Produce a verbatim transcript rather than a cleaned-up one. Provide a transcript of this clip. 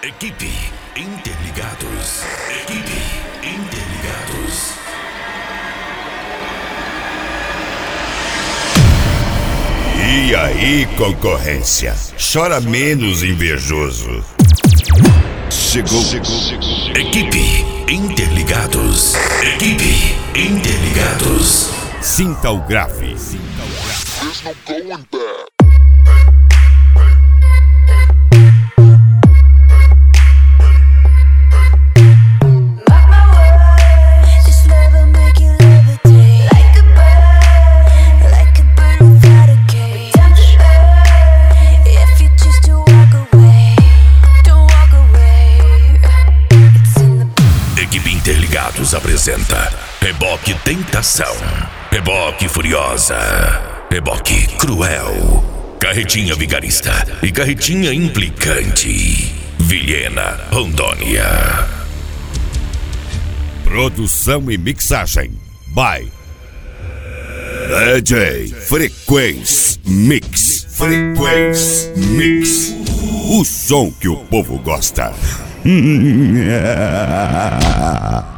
Equipe Interligados. Equipe Interligados. E aí, concorrência? Chora menos, invejoso. Chegou, chegou, chegou. Equipe Interligados. Equipe Interligados. Sinta o grave. There's no going back. Interligados apresenta Reboque Tentação, Reboque Furiosa, Reboque Cruel, Carretinha Vigarista e Carretinha Implicante. Vilhena, Rondônia. Produção e mixagem by D J Frequência Mix. Frequência Mix. O som que o povo gosta.